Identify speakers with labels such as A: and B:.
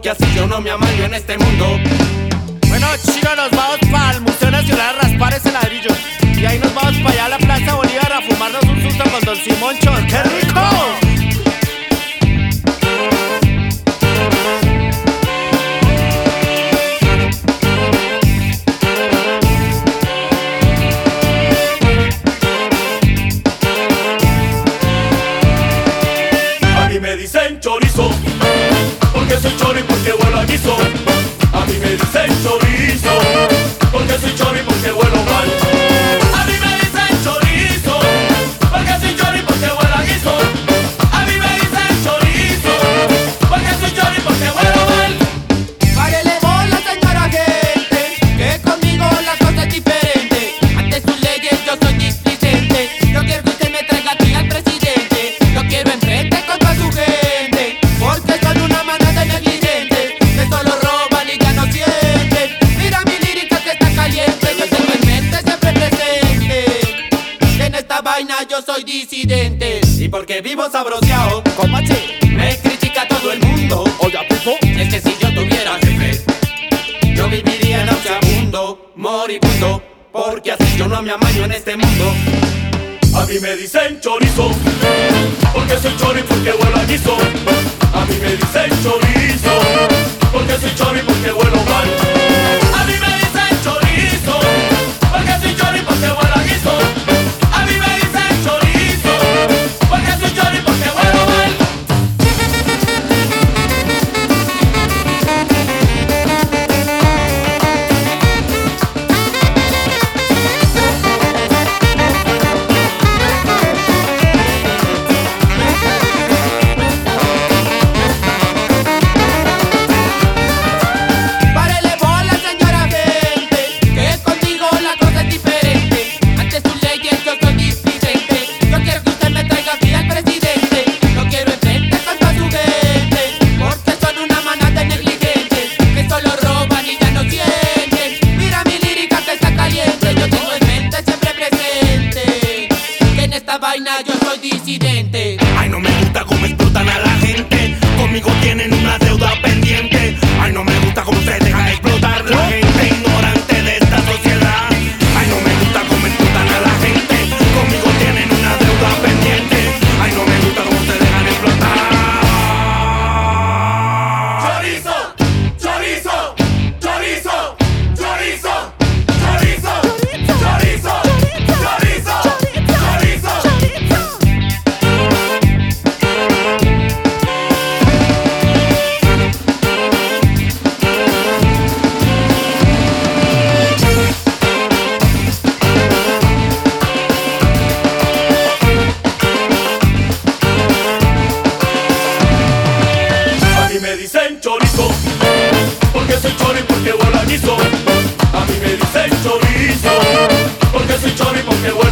A: porque así yo no me amaño en este mundo.
B: Bueno, chino, nos vamos para el Museo Nacional a raspar ese ladrillo. Y ahí nos vamos para allá a la Plaza Bolívar a fumarnos un susto con Don Simoncho. ¡Qué rico!
C: A mí me dicen chorizo, porque soy chori, porque vuelo a guiso. A mí me dicen chorizo, porque soy chori, porque vuelo mal. A mí me dicen chorizo, porque soy chori, porque vuelo a guiso. A mí me dicen chorizo, porque soy chori, porque vuelo mal.
D: Párele bola, señora gente, que conmigo la cosa es diferente. Ante sus leyes yo soy displicente. Yo quiero que usted me traiga aquí al presidente. Yo quiero enfrente con toda su gente, porque son una manada de negligentes que solo roban y ya no sienten. Mira mi lírica que está caliente, yo tengo en mente siempre presente. En esta vaina yo soy disidente.
A: Y porque vivo sabroseado,
B: ¿Cómo así?
A: me critica todo el mundo.
B: Oiga, Pipo.
A: Es que si yo tuviera jefe, yo viviría nauseabundo, moribundo, porque así yo no me amaño en este mundo.
C: A mí me dicen chorizo, porque soy chori, porque vuelo a guiso. A mí me dicen chorizo, porque soy chori, porque vuelo mal. A mí me dicen chorizo, porque soy chori, porque vuelo a guiso. A mí me dicen chorizo, porque soy chori, porque vuelo mal.
D: Párele bola, señora gente, que conmigo la cosa es diferente. Ante sus leyes yo soy displicente. Yo quiero que usted me traiga aquí al presidente. Yo quiero enfrente con toda su gente, porque son una manada de negligentes que solo roban y ya no sienten. Mira mi lírica que está caliente, yo tengo en mente siempre presente que en esta vaina yo soy disidente.
C: Ay, no me gusta cómo explotan a la gente. Conmigo tienen una deuda pendiente. Ay, no me gusta cómo se dejan explotar la gente ignorante de esta sociedad. Ay, no me gusta cómo explotan a la gente. Conmigo tienen una deuda pendiente. Ay, no me gusta cómo se dejan explotar. Chorizo, chorizo, chorizo, chorizo, chorizo, chorizo, chorizo, chorizo. A mí me dicen chorizo, porque soy chori, porque vuelo a guiso. A mí me dicen chorizo, porque soy chori, porque vuelo